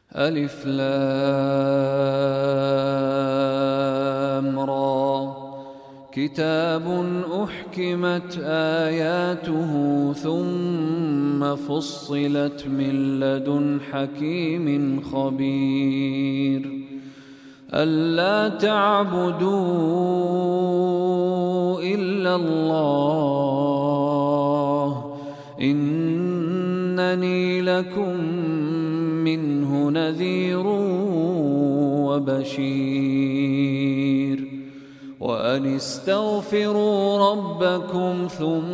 ألف لام را كتاب أحكمت آياته ثم فصلت من لدن حكيم خبير ألا تعبدوا إلا الله إنني لكم منه نذير وبشير وأن استغفروا ربكم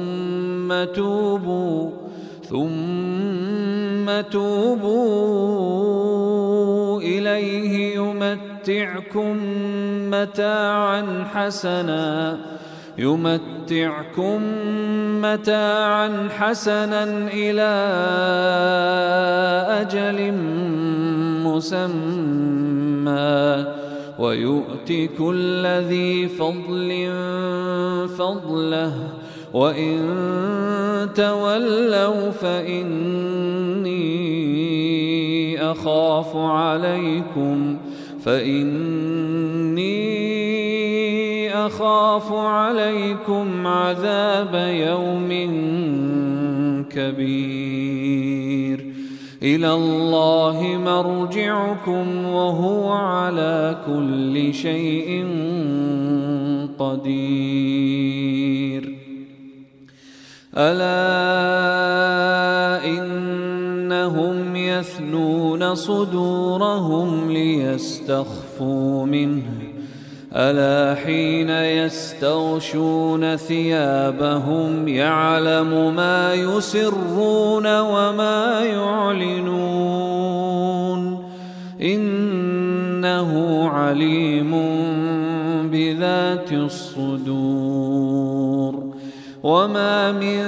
ثم توبوا إليه يمتعكم متاعا حسنا إلى أجل مسمى ويؤت كل ذي فضل فضله وإن تولوا فإني أخاف عليكم عذاب يوم كبير إلى الله مرجعكم وهو على كل شيء قدير ألا إنهم يثنون صدورهم ليستخفوا منه ألا حين يستغشون ثيابهم يعلم ما يسرون وما يعلنون إنه عليم بذات الصدور وما من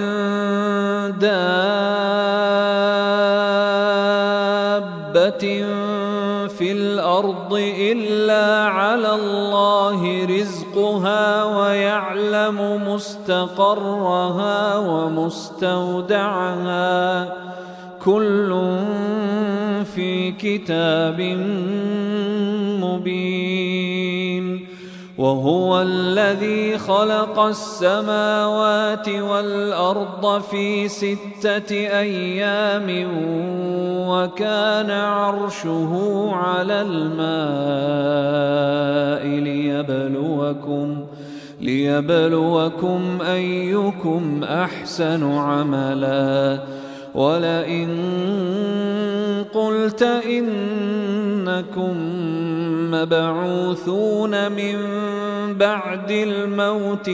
دابة في الأرض إلا على الله رزقها ويعلم مستقرها ومستودعها كل في كتاب مبين وهو الذي خلق السماوات والأرض في 6 أيام وكان عرشه على الماء ليبلوكم أيكم أحسن عملا ولئن قلت إنكم مبعوثون من بعد الموت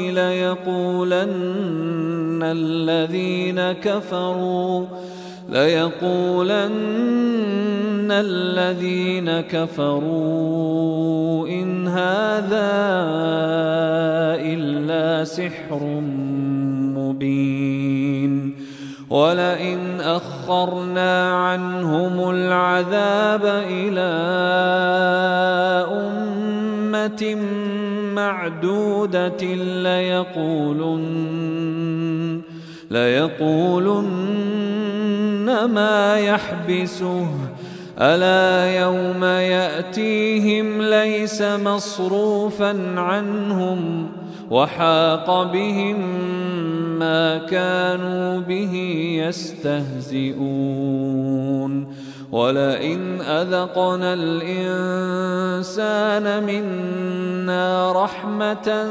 ليقولن الذين كفروا إن هذا إلا سحر مبين ولئن أخرنا عنهم العذاب إلى أمة معدودة ليقولن ما يحبسه ألا يوم يأتيهم ليس مصروفا عنهم وحاق بهم ما كانوا به يستهزئون ولئن أذقنا الإنسان منا رحمة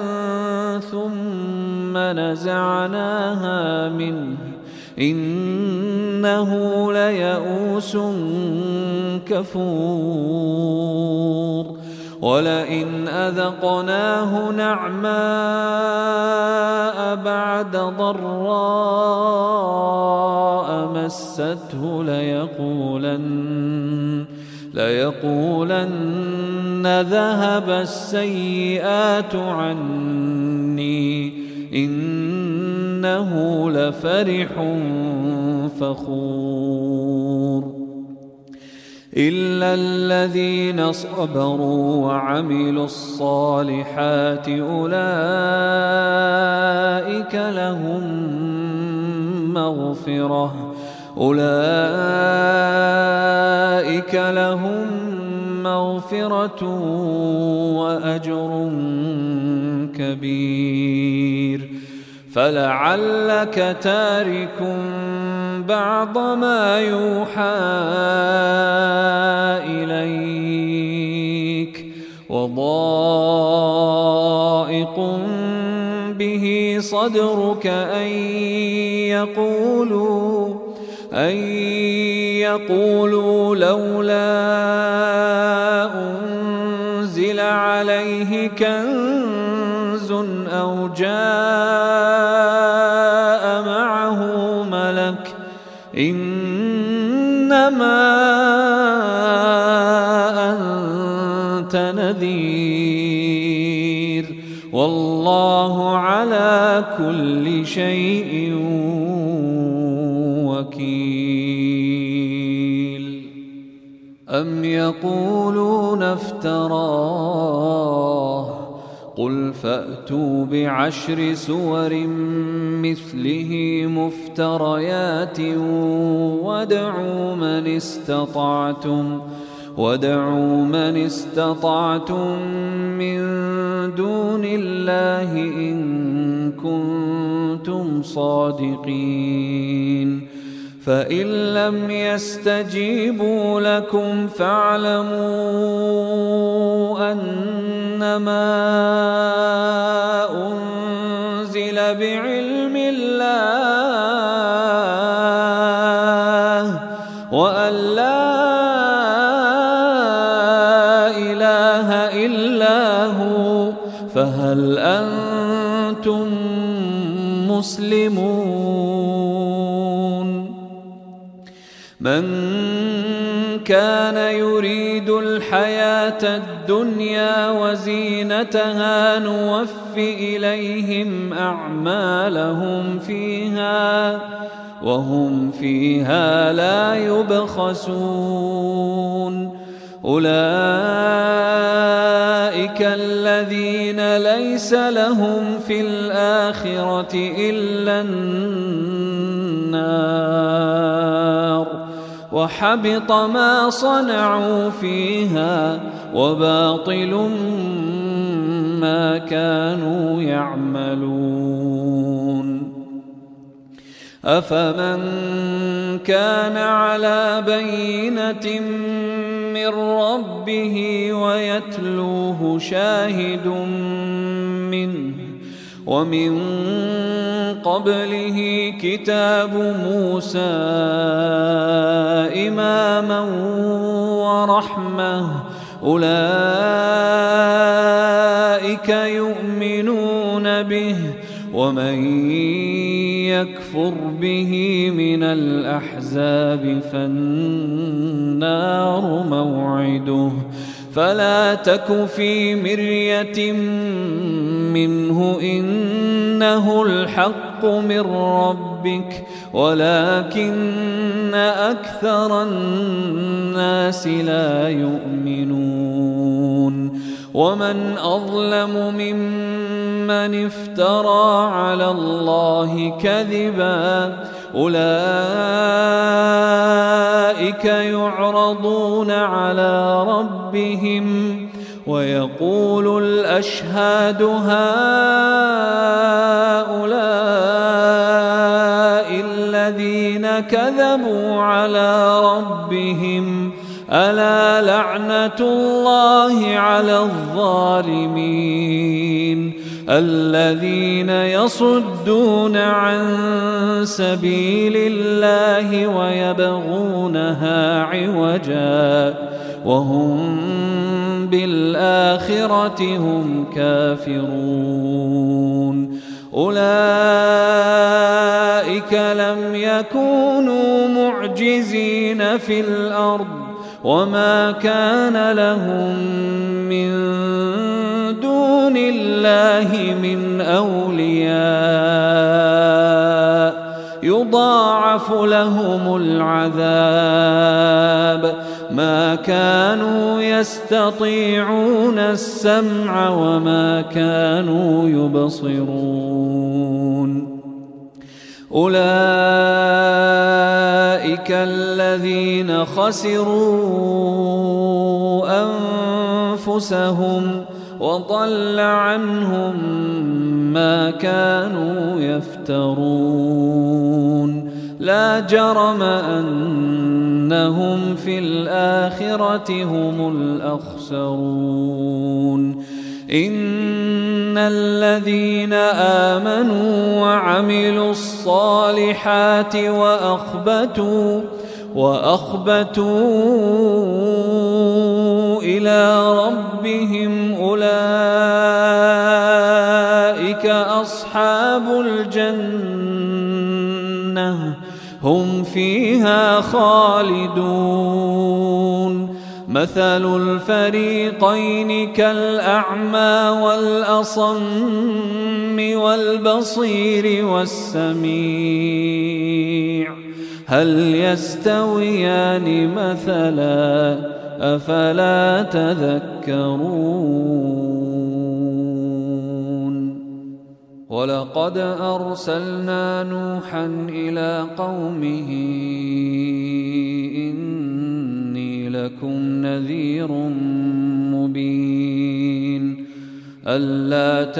ثم نزعناها منه إنه ليئوس كفور ولئن أذقناه نعماء بعد ضراء مسته ليقولن ذهب السيئات عني إنه لفرح فخور إلا الذين صبروا وعملوا الصالحات أولئك لهم أولئك لهم مغفرة وأجر كبير. فلعلك تارك بعض ما يوحى إليك وضائق به صدرك أن يقولوا لولا أنزل عليه كنز أو جاء معه ملك إنما أنت نذير والله على كل شيء وكيل. أم يقولون افتراه قل فأتوا بعشر سور مثله مفتريات وادعوا من استطعتم من دون الله إن كنتم صادقين. فإن لم يستجيبوا لكم فاعلموا أنما أنزل بعلم الله وأن لا إله إلا هو فهل أنتم مسلمون؟ من كان يريد الحياة الدنيا وزينتها نوف إليهم أعمالهم فيها وهم فيها لا يبخسون. أولئك الذين ليس لهم في الآخرة إلا النار وحبط ما صنعوا فيها وباطل ما كانوا يعملون. أفمن كان على بينة من ربه ويتلوه شاهد منه ومن قبله كتاب موسى إماما ورحمة أولئك يؤمنون به ومن يكفر به من الأحزاب فالنار موعده. فلا تك في مرية منه إنه الحق من ربك ولكن أكثر الناس لا يؤمنون. ومن أظلم ممن افترى على الله كذبا أولئك يعرضون على ربهم ويقول الأشهاد هؤلاء الذين كذبوا على ربهم ألا لعنة الله على الظالمين الذين يصدون عن سبيل الله ويبغونها عوجا وهم بالآخرة هم كافرون. أولئك لم يكونوا معجزين في الأرض وما كان لهم من دون الله من أولياء يضاعف لهم العذاب ما كانوا يستطيعون السمع وما كانوا يبصرون. أولئك الذين خسروا أنفسهم وضل عنهم ما كانوا يفترون لا جرم أنهم في الآخرة هم الأخسرون إن الذين آمنوا وعملوا الصالحات وأخبتوا إلى ربهم أولئك أصحاب الجنة هم فيها خالدون مثل الفريقين كالأعمى والأصم والبصير والسميع هل يستويان مثلا أفلا تذكرون ولقد أرسلنا نوحا إلى قومه إني لكم نذير مبين ألا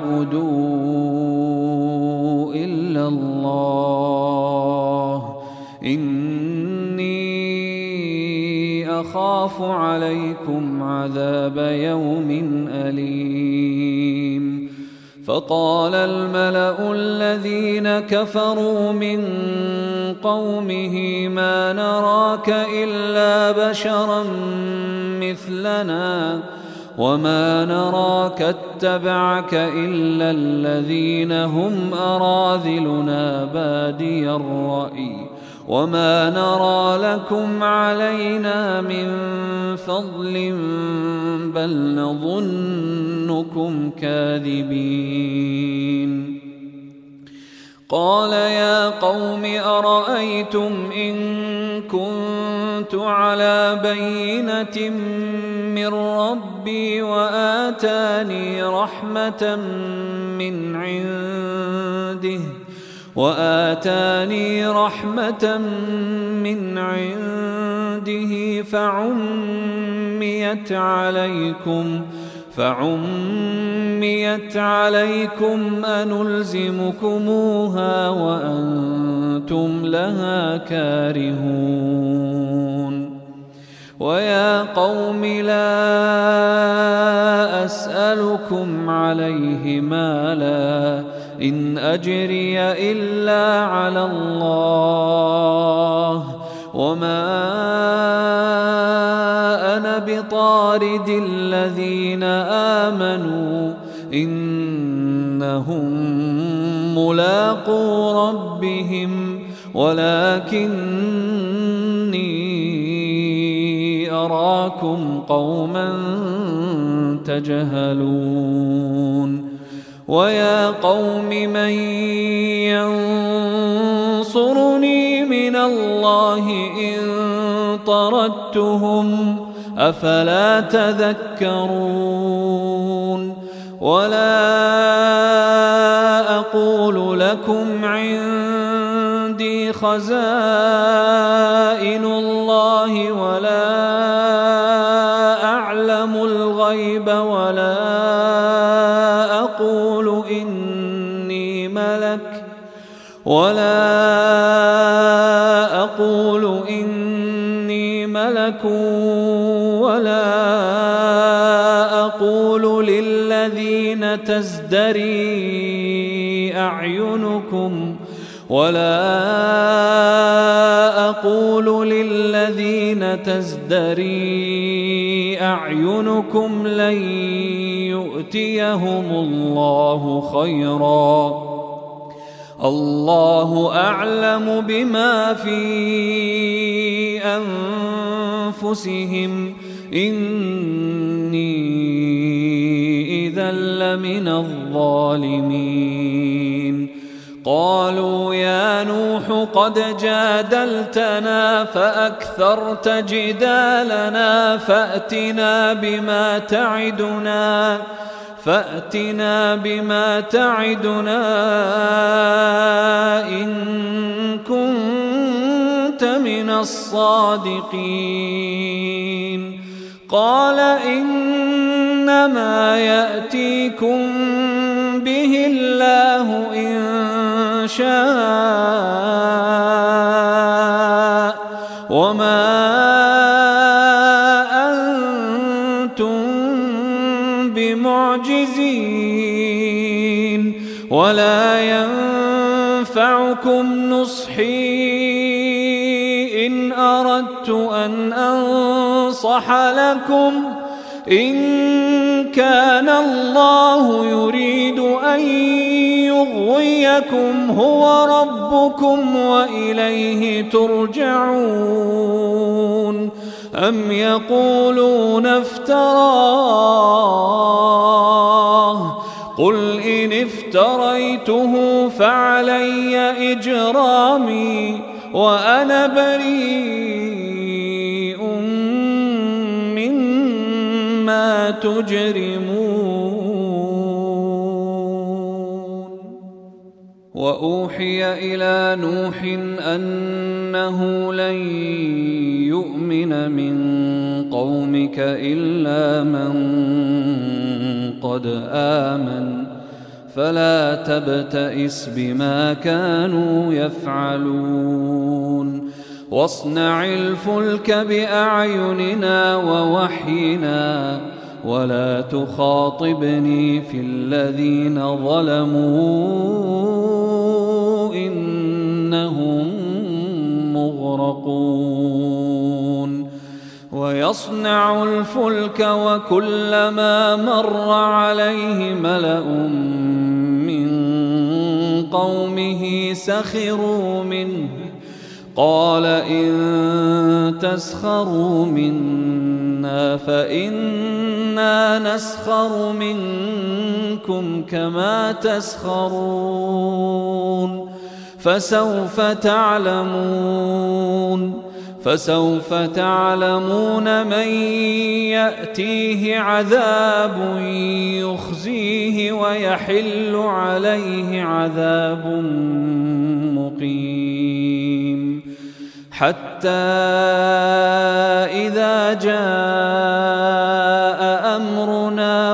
تعبدوا إلا الله إني أخاف عليكم عذاب يوم أليم فقال الملأ الذين كفروا من قومه ما نراك إلا بشرا مثلنا وما نراك اتبعك إلا الذين هم أراذلنا بادي الرأي وما نرى لكم علينا من فضل بل نظنكم كاذبين قال يا قوم أرأيتم إن كنت على بينة من ربي وآتاني رحمة من عنده فعميت عليكم أنلزمكموها وأنتم لها كارهون ويا قوم لا أسألكم عليه مالا إن أجري إلا على الله وما أنا بطارد الذين آمنوا إنهم ملاقو ربهم ولكني أراكم قوما تجهلون ويا قوم من ينصرني من الله إن طردتهم أفلا تذكرون ولا أقول لكم عندي خزائن الله ولا أعلم الغيب ولا أقول إني ملك ولا أقول للذين تزدري أعينكم لن يؤتيهم الله خيرا الله أعلم بما في أنفسهم إني إذا لمن الظالمين قالوا يا نوح قد جادلتنا فأكثرت فأتنا بما تعدنا إن كنت من الصادقين. قال إنما يأتيكم به الله إن شاء وما أنتم بمعجزين ولا ينفعكم نصحي إن أردت أن أنصح لكم إن كان الله يريد أن يغويكم هو ربكم وإليه ترجعون. أم يقولون افتراه قل إن افتريته فعلي إجرامي وأنا بريء مما تجرمون. وأوحي إلى نوح أنه لن يؤمن من قومك إلا من قد آمن فلا تبتئس بما كانوا يفعلون. واصنع الفلك بأعيننا ووحينا ولا تخاطبني في الذين ظلموا إنهم مغرقون. ويصنع الفلك وكلما مر عليه ملأ من قومه سخروا منه قال إن تسخروا منا فإنا نسخر منكم كما تسخرون. فسوف تعلمون من يأتيه عذاب يخزيه ويحل عليه عذاب مقيم. حتى إذا جاء أمرنا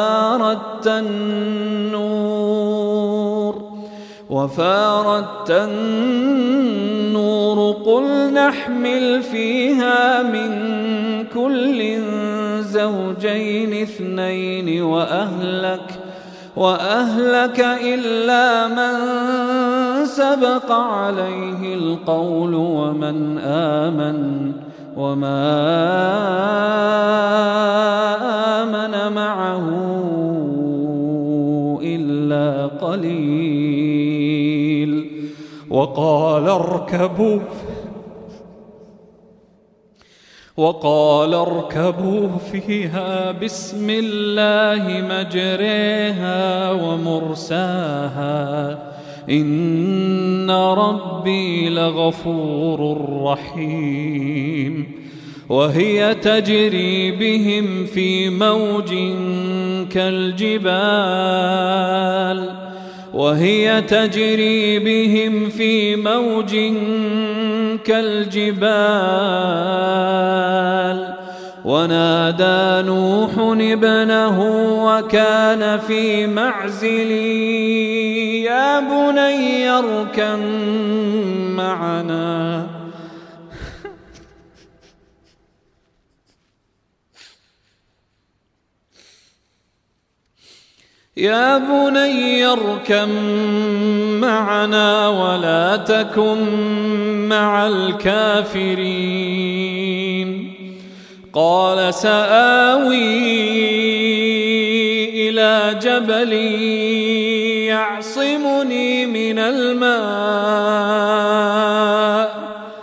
وفارت النور قل نحمل فيها من كل زوجين اثنين وأهلك إلا من سبق عليه القول ومن آمن وما آمن معه إلا قليل. وقال اركبوا فيها بسم الله مجريها ومرساها إن ربي لغفور رحيم. وهي تجري بهم في موج كالجبال ونادى نوح ابنه وكان في معزل يا بني اركب معنا ولا تكن مع الكافرين. قال سآوي إلى جبل يعصمني من الماء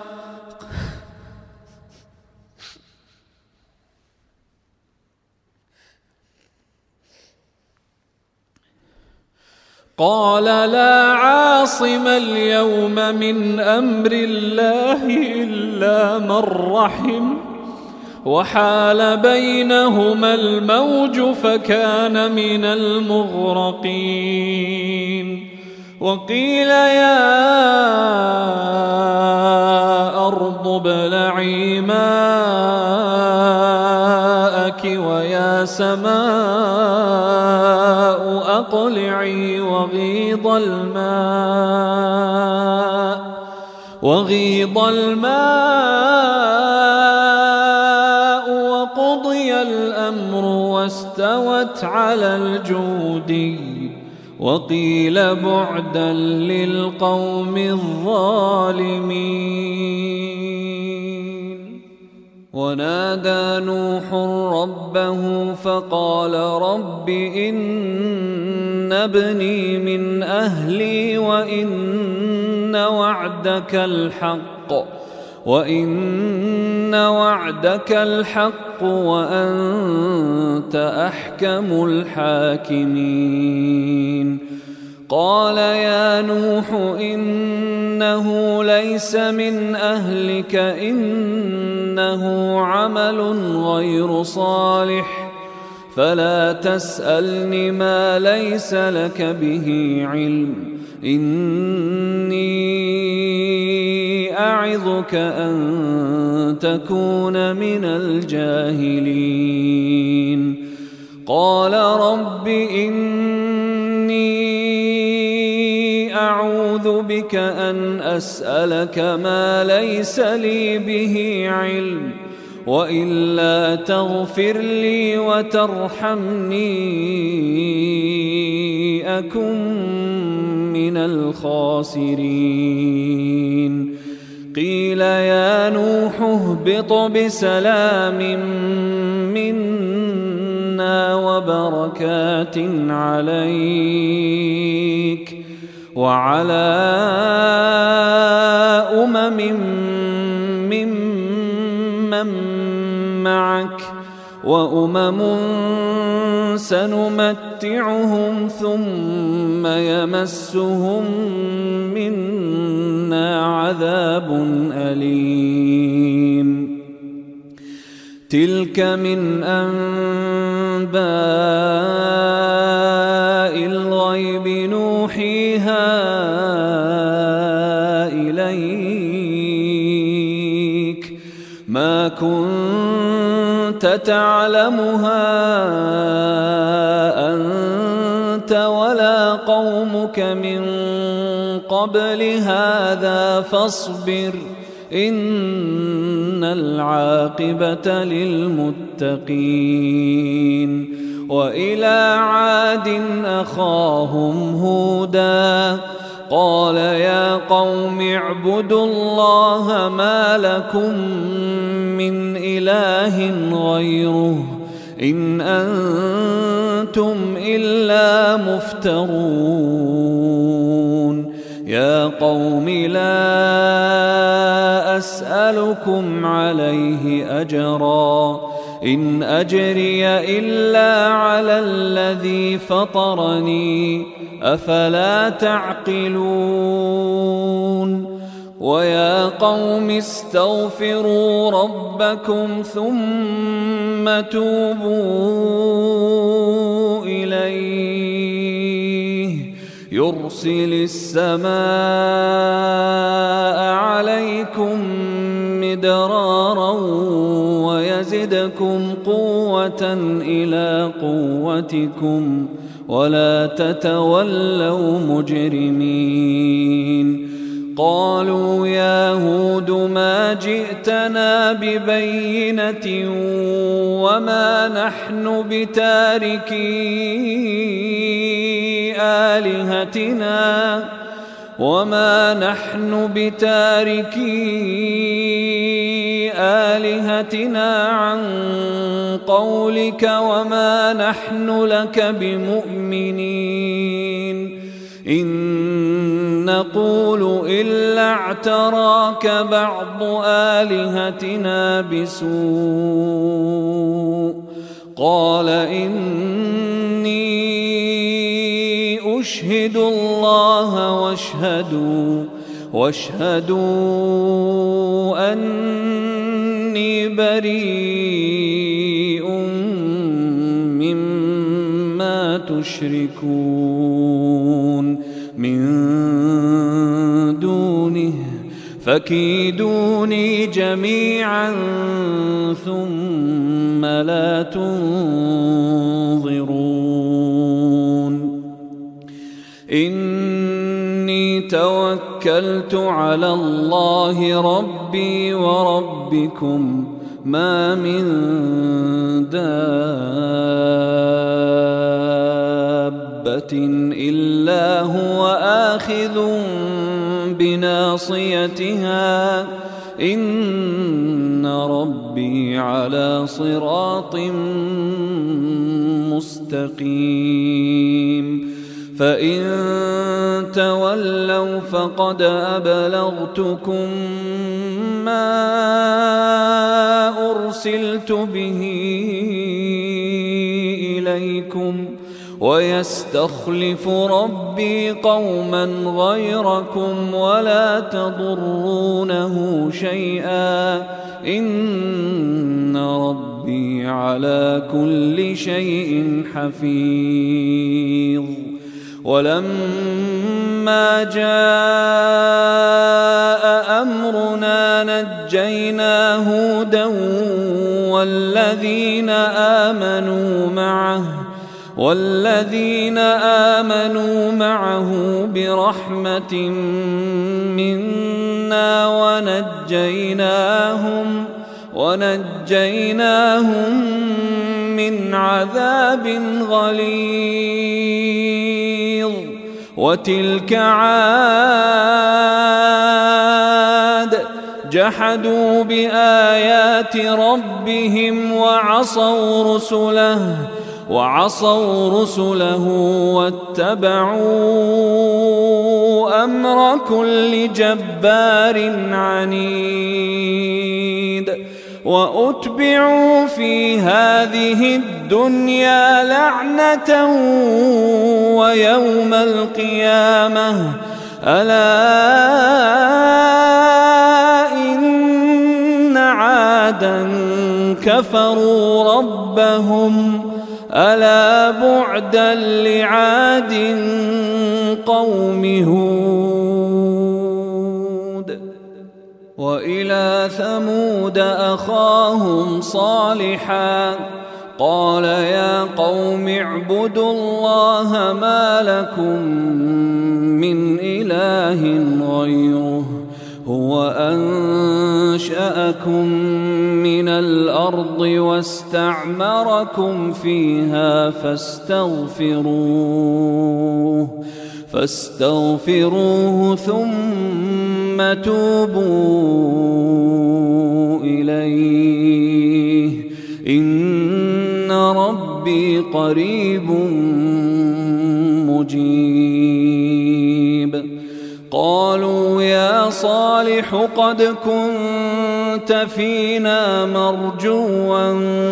قال لا عاصم اليوم من أمر الله إلا من رحم وحال بينهما الموج فكان من المغرقين وقيل يا أرض ابلعي ماءك ويا سماء أقلعي وغيض الماء وقضي الأمر واستوت على الجودي وقيل بعدا للقوم الظالمين. ونادى نوح ربه فقال رب إن ابني من أهلي وإن وعدك الحق وأنت أحكم الحاكمين. قال يا نوح إنه ليس من أهلك إنه عمل غير صالح فلا تسألني ما ليس لك به علم إني أعظك أن تكون من الجاهلين. قال رب إني أعوذ بك أن أسألك ما ليس لي به علم وإلا تغفر لي وترحمني أكن من الخاسرين. قيل يا نوح اهبط بسلام منا وبركات عليك وعلى ممن معك وأمم سنمتعهم ثم يمسهم منا عذاب أليم. تلك من أنباء الغيب نوحيها إليك ما كنت تعلمها أنت ولا قومك من قبل هذا فاصبر إن العاقبة للمتقين. وإلى عاد أخاهم هودا قال يا قوم اعبدوا الله ما لكم من إله غيره إن أنتم إلا مفترون. يا قوم لا أسألكم عليه أجرا إن أجري إلا على الذي فطرني أفلا تعقلون. ويا قوم استغفروا ربكم ثم توبوا إليه يرسل السماء عليكم مدرارا ويزدكم قوة إلى قوتكم ولا تتولوا مجرمين. قالوا يا هود ما جئتنا ببينة وما نحن بتاركي آلهتنا عن قولك وما نحن لك بمؤمنين إن نقول إلا اعتراك بعض آلهتنا بسوء. قال إني أشهد الله واشهدوا أني بريء تشركون من دونه فكيدوني جميعا ثم لا تنظرون إني توكلت على الله ربي وربكم ما من دابة إلا هو آخذ بناصيتها إن ربي على صراط مستقيم فإن تولوا فقد أبلغتكم ما أرسلت به إليكم ويستخلف ربي قوما غيركم ولا تضرونه شيئا إن ربي على كل شيء حفيظ ولما جاء أمرنا نجينا هودا والذين آمنوا معه برحمة منا ونجيناهم من عذاب غليظ وتلك عاد جحدوا بآيات ربهم وعصوا رسله واتبعوا أمر كل جبار عنيد وأتبعوا في هذه الدنيا لعنة ويوم القيامة ألا إن عادا كفروا ربهم ألا بعدا لعاد قوم هود وإلى ثمود أخاهم صالحا قال يا قوم اعبدوا الله ما لكم من إله غيره هو أنشأكم من الأرض واستعمركم فيها فاستغفروه ثم توبوا إليه إن ربي قريب مجيب قالوا يا صالح قد كنت فينا مرجوا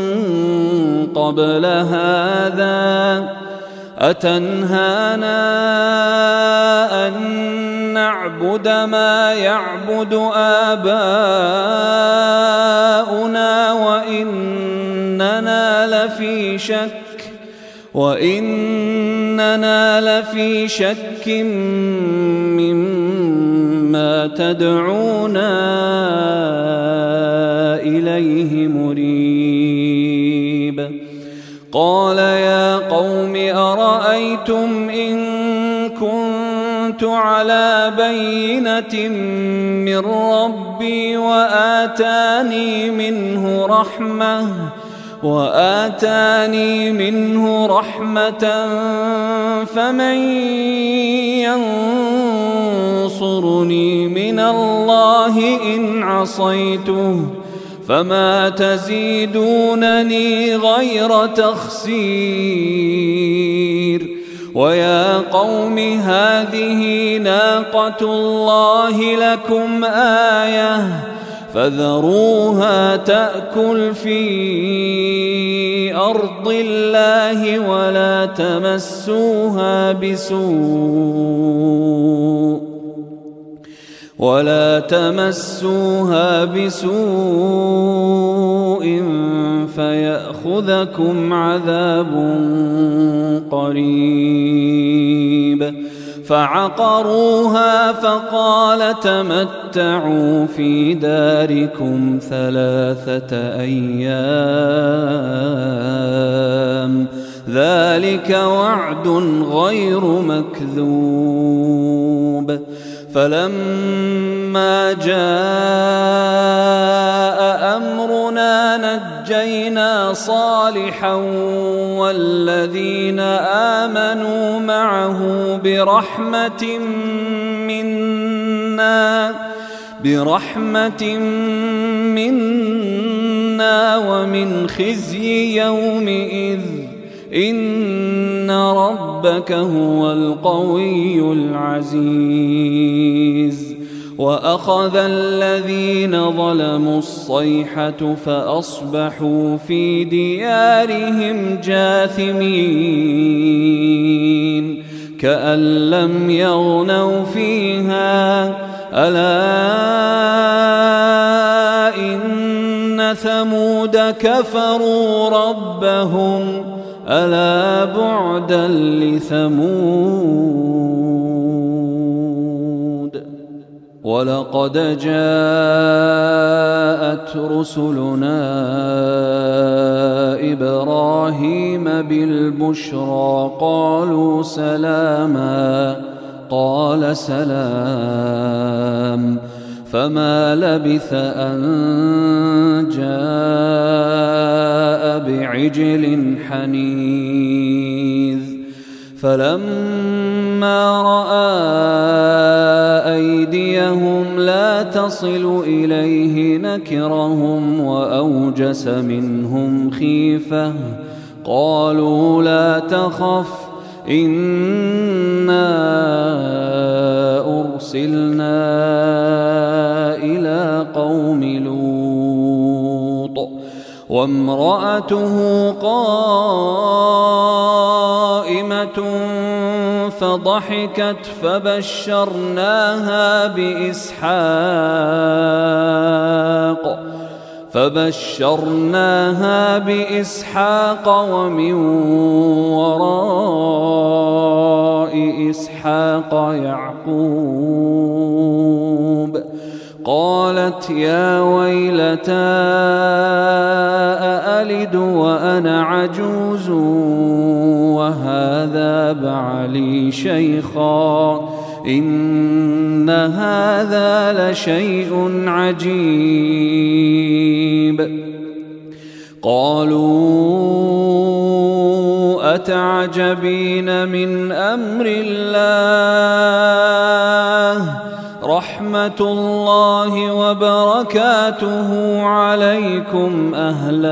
قبل هذا أتنهانا أن نعبد ما يعبد آباؤنا وإننا لفي شك مما تدعونا إليه مريب قال يا قوم أرأيتم إن كنت على بينة من ربي وآتاني منه رحمة فمن ينصرني من الله إن عصيته فما تزيدونني غير تخسير ويا قوم هذه ناقة الله لكم آية فذروها تأكل في أرض الله ولا تمسوها بسوء فيأخذكم عذاب قريب. فعقروها فقال تمتعوا في داركم 3 أيام ذلك وعد غير مكذوب. فلما جاء أمرنا نجينا صالحا والذين آمنوا معه برحمة منا ومن خزي يومئذ إن ربك هو القوي العزيز. وأخذ الذين ظلموا الصيحة فأصبحوا في ديارهم جاثمين كأن لم يغنوا فيها ألا إن ثمود كفروا ربهم ألا بعدا لثمود. ولقد جاءت رسلنا إبراهيم بالبشرى قالوا سلاما قال سلام فما لبث أن جاء بعجل حنيذ. فلما رأى أيديهم لا تصل إليه نكرهم وأوجس منهم خيفة قالوا لا تخف إنا أرسلنا إلى قوم لوط وامرأته قائمة فضحكت فبشرناها بإسحاق ومن وراء إسحاق يعقوب. قالت يا ويلتى أألد وأنا عجوز وهذا بعلي شيخا إن هذا لشيء عجيب. قالوا أتعجبين من أمر الله رحمة الله وبركاته عليكم أهل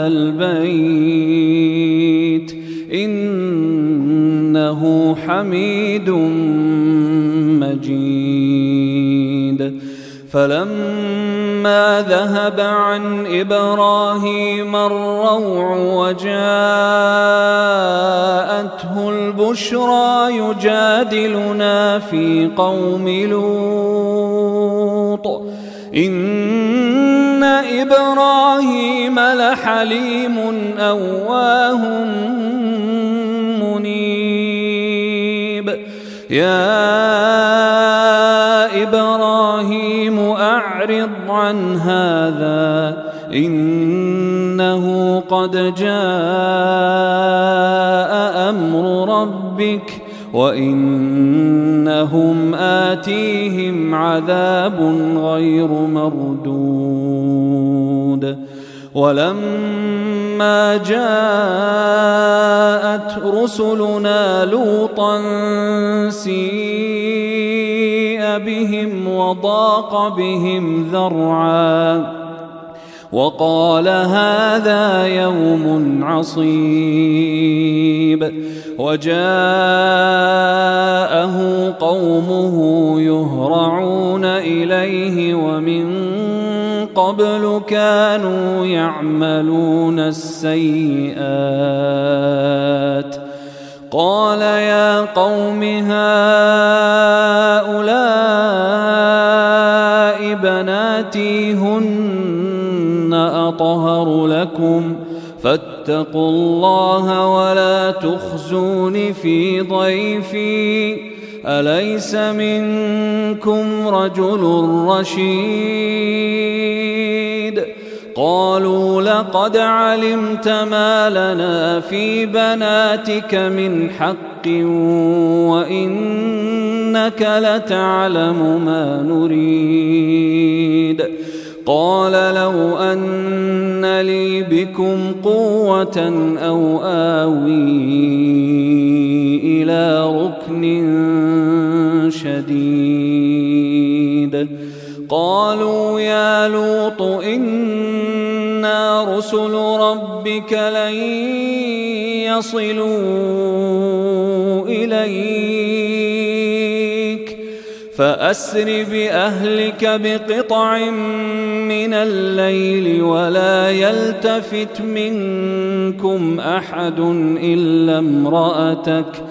البيت إنه حميد مجيد. فلما ذهب عن إبراهيم الروع وجاءته البشرى يجادلنا في قوم لوط إن إبراهيم لحليم أواه منيب. يا إبراهيم أعرض عن هذا إنه قد جاء أمر ربك وإنهم آتيهم عذاب غير مردود. ولما جاءت رسلنا لوطا سيء بهم وضاق بهم ذرعا وقال هذا يوم عصيب. وجاءه قومه يهرعون إليه ومن قبل كانوا يعملون السيئات. قال يا قوم هؤلاء بناتيهن أطهر لكم فاتقوا الله ولا تخزون في ضيفي أليس منكم رجل رشيد قالوا لقد علمت ما لنا في بناتك من حق وإنك لتعلم ما نريد قال لو أن لي بكم قوة أو آوي إلى ركن شديد قالوا يا لوط إنا رسل ربك لن يصلوا إليك فأسر بأهلك بقطع من الليل ولا يلتفت منكم أحد إلا امرأتك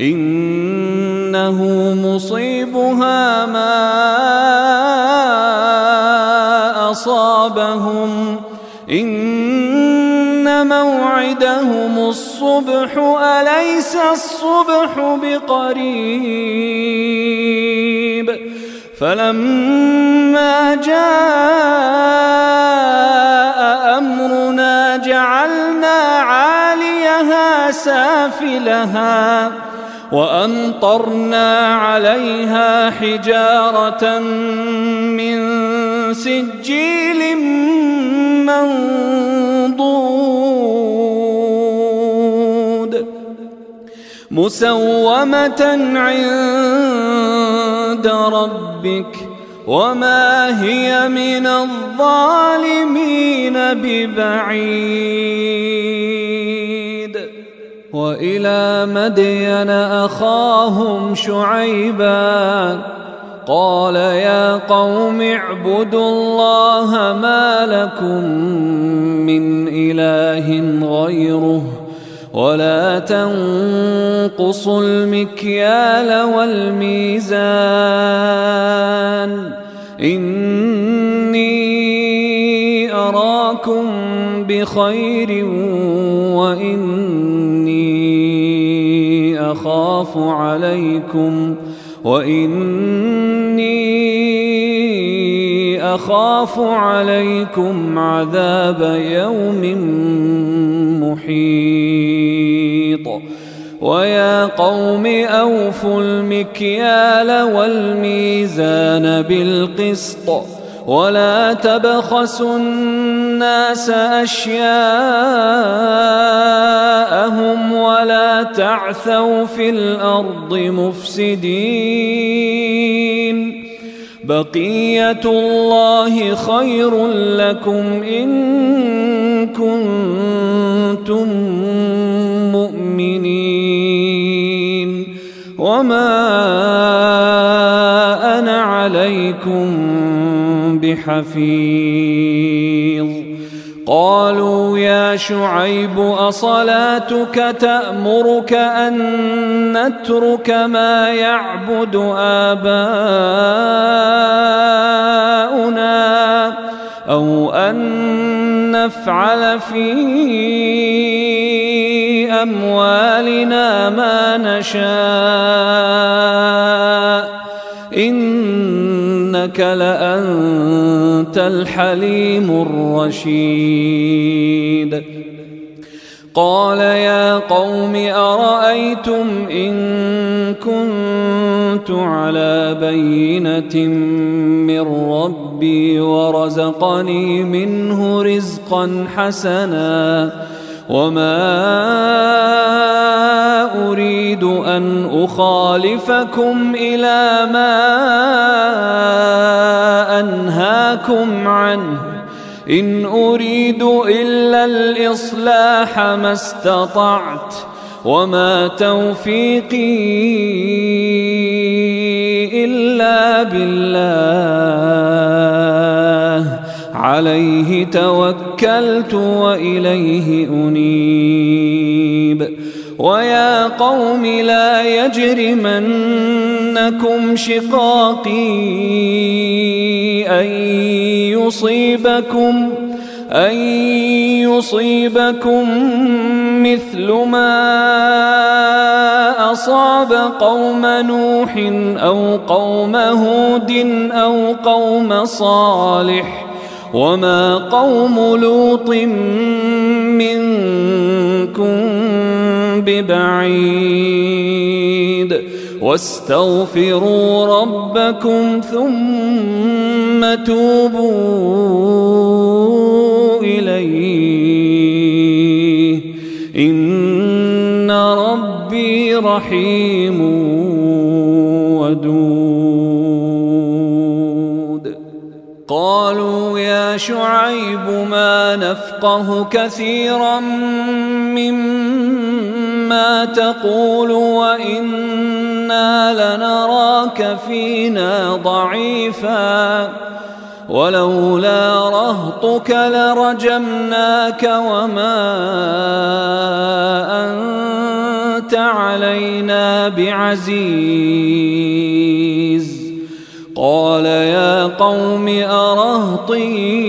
إنه مصيبها ما أصابهم إن موعدهم الصبح أليس الصبح بقريب فلما جاء أمرنا جعلنا عاليها سافلها وأمطرنا عليها حجارة من سجيل منضود مسومة عند ربك وما هي من الظالمين ببعيد وإلى مدين أخاهم شعيبا قال يا قوم اعبدوا الله ما لكم من إله غيره ولا تنقصوا المكيال والميزان إني أراكم بخير وإني أخاف عليكم عذاب يوم محيط ويا قوم أوفوا المكيال والميزان بالقسط ولا تبخسوا الناس أشياءهم ولا تعثوا في الأرض مفسدين بقية الله خير لكم إن كنتم مؤمنين وما أنا عليكم بحفيظ قالوا يا شعيب أصلاتك تأمرك أن نترك ما يعبد آباؤنا أو أن نفعل في أموالنا ما نشاء إنك لأنت الحليم الرشيد قال يا قوم أرأيتم إن كنت على بينة من ربي ورزقني منه رزقا حسنا وما أريد أن أخالفكم إلى ما أنهاكم عنه إن أريد إلا الإصلاح ما استطعت وما توفيقي إلا بالله عليه توكلت وإليه أنيب ويا قوم لا يجرمنكم يغرنكم شقاقي أن يصيبكم مثل ما أصاب قوم نوح أو قوم هود أو قوم صالح وما قوم لوط منكم ببعيد واستغفروا ربكم ثم توبوا إليه إن ربي رحيم ودود. قالوا يا شعيب ما نفقه كثيرا مما تقول وإنا لنراك فينا ضعيفا ولولا رهطك لرجمناك وما أنت علينا بعزيز. قال يا قوم أرهطي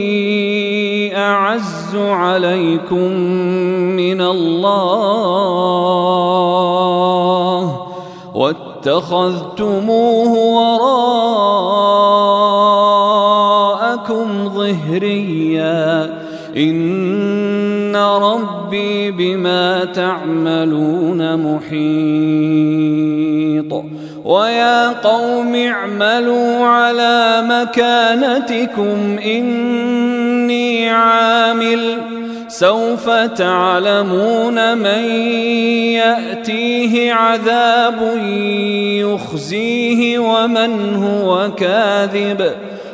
أعز عليكم من الله واتخذتموه وراءكم ظهريا إن ربي بما تعملون محيط. ويا قوم اعملوا على مكانتكم إني عامل سوف تعلمون من يأتيه عذاب يخزيه ومن هو كاذب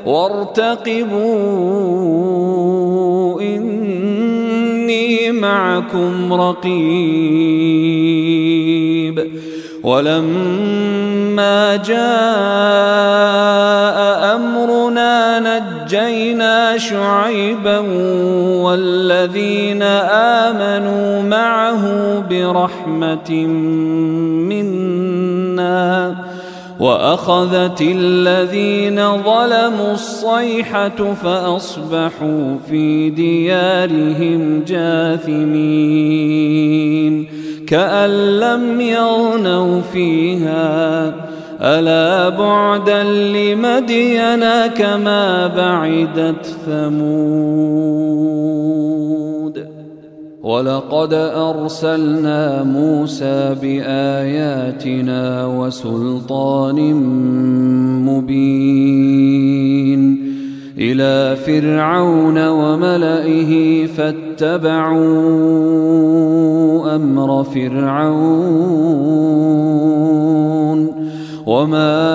وارتقبوا إني معكم رقيب. ولما جاء أمرنا نجينا شعيبا والذين آمنوا معه برحمة منا وأخذت الذين ظلموا الصيحة فأصبحوا في ديارهم جاثمين كأن لم يغنوا فيها ألا بعدا لمدين كما بعدت ثمود. ولقد أرسلنا موسى بآياتنا وسلطان مبين إلى فرعون وملئه فاتبعوا أمر فرعون وما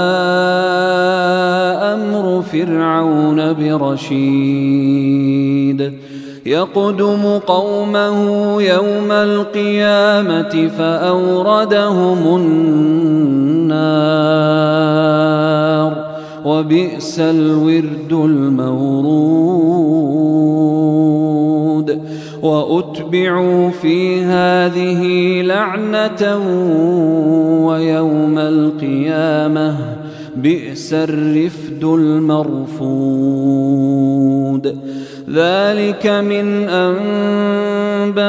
أمر فرعون برشيد. يقدم قومه يوم القيامة فأوردهم النار وبئس الورد المورود. وأتبعوا في هذه لعنة ويوم القيامة بئس الرفد المرفود. ذلك من أنباء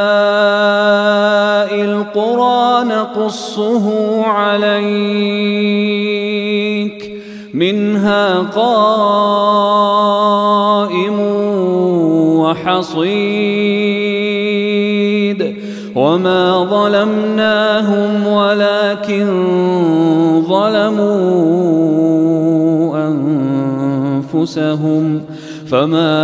القرى نقصه عليك منها قائم وحصيد. وما ظلمناهم ولكن ظلموا أنفسهم فما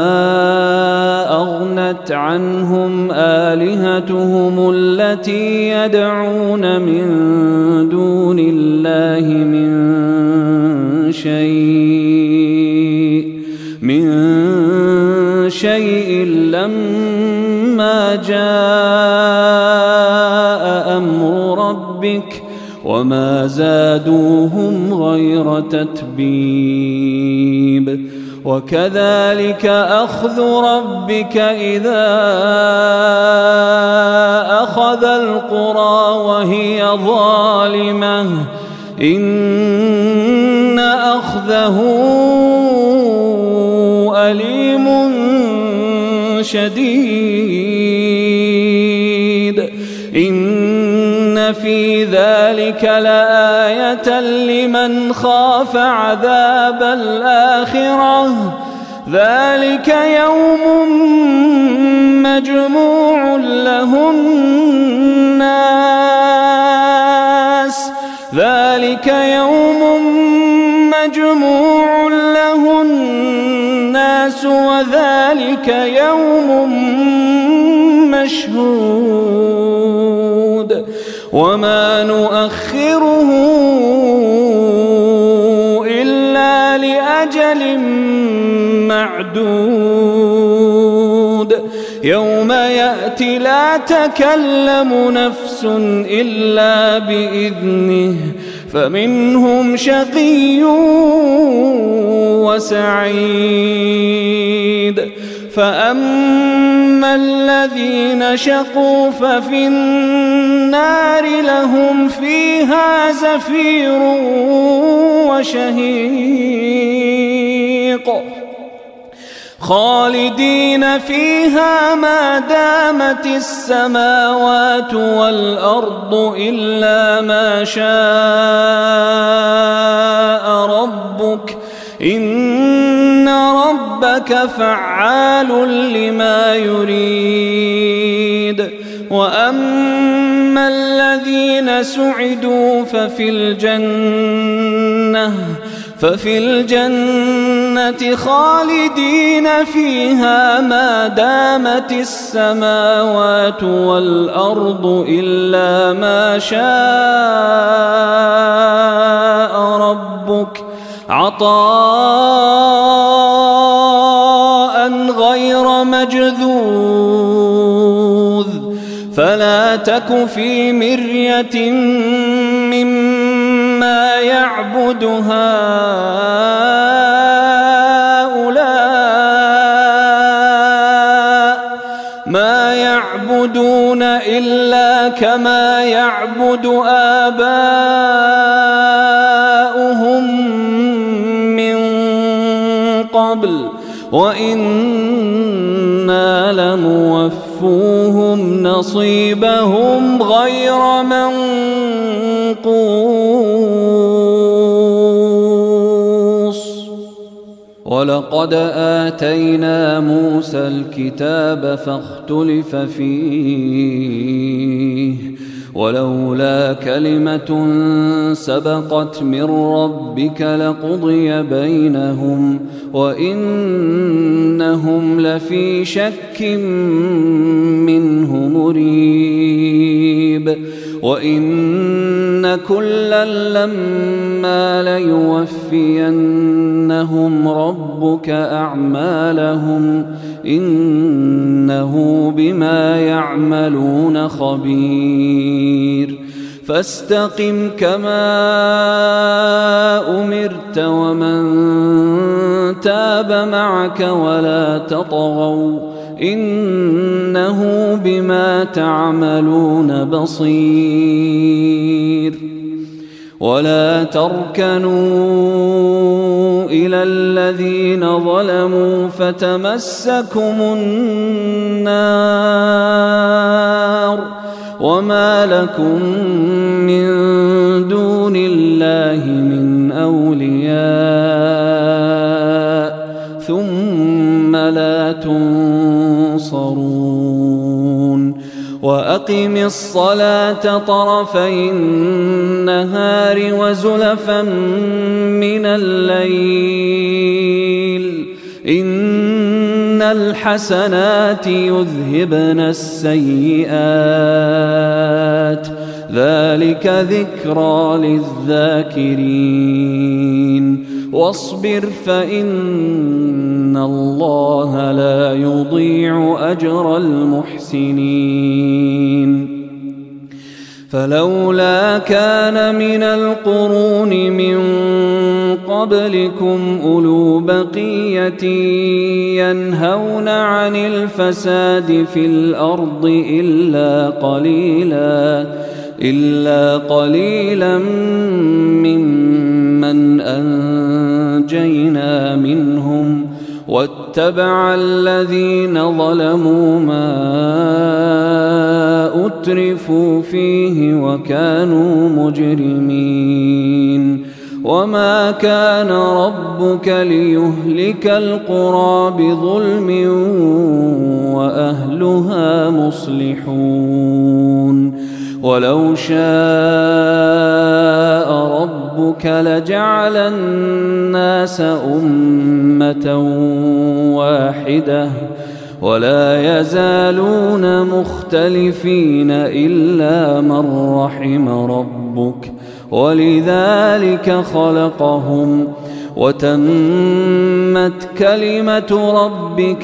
أغنت عنهم آلهتهم التي يدعون من دون الله من شيء لما جاء أمر ربك وما زادوهم غير تتبيب. وكذلك أخذ ربك إذا أخذ القرى وهي ظالمة إن أخذه أليم شديد إن في ذلك لآية لمن خاف عذاب الآخرة ذلك يوم مجموع له الناس وذلك يوم مشهود وما نؤخره إلا لأجل معدود يوم يأتي لا تكلم نفس إلا بإذنه فمنهم شقي وسعيد فأما الذين شقوا ففي النار لهم فيها زفير وشهيق خالدين فيها ما دامت السماوات والأرض إلا ما شاء ربك إن ربك فعال لما يريد وأما الذين سعدوا ففي الجنة خالدين فيها ما دامت السماوات والأرض إلا ما شاء ربك عطاء غير مجذوذ فلا تك في مرية مما يعبد هؤلاء ما يعبدون إلا كما يعبد آباؤهم من قبل وإنا لموفوهم نصيبهم غير منقوص ولقد آتينا موسى الكتاب فاختلف فيه ولولا كلمة سبقت من ربك لقضي بينهم وإنهم لفي شك منه مريب وإن كلا لما ليوفينهم ربك أعمالهم إنه بما يعملون خبير فاستقم كما أمرت ومن تاب معك ولا تطغوا إنه بما تعملون بصير ولا تركنوا إلى الذين ظلموا فتمسكم النار وما لكم من دون الله من أولياء ثم لا تنصرون وأقم الصلاة طرفي النهار وزلفا من الليل إن الحسنات يذهبن السيئات ذلك ذكرى للذاكرين واصبر فإن الله لا يضيع أجر المحسنين فلولا كان من القرون من قبلكم أولو بقية ينهون عن الفساد في الأرض إلا قليلا ممن أنجينا منهم واتبع الذين ظلموا ما أترفوا فيه وكانوا مجرمين وما كان ربك ليهلك القرى بظلم وأهلها مصلحون ولو شاء ربك لجعل الناس أمة واحدة ولا يزالون مختلفين إلا من رحم ربك ولذلك خلقهم وتمت كلمة ربك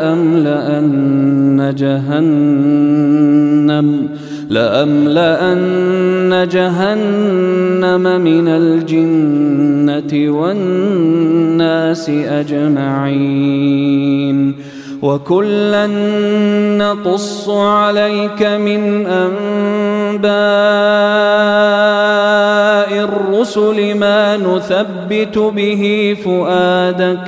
لأملأن جهنم من الجنة والناس أجمعين وكلا نقص عليك من أنباء الرسل ما نثبت به فؤادك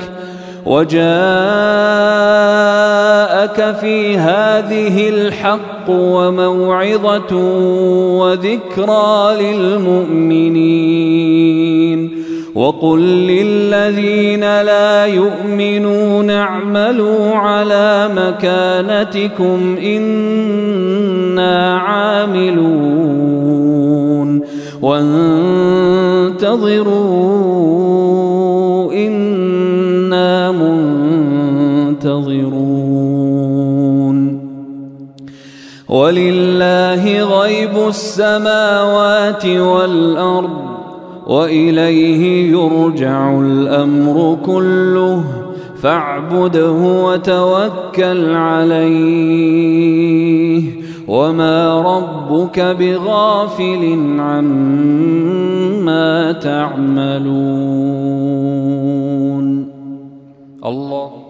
وجاءك في هذه الحق وموعظة وذكرى للمؤمنين وقل للذين لا يؤمنون اعملوا على مكانتكم إنا عاملون وانتظروا إنا منتظرون ولله غيب السماوات والأرض وإليه يرجع الأمر كله فاعبده وتوكل عليه وما ربك بغافل عما تعملون. الله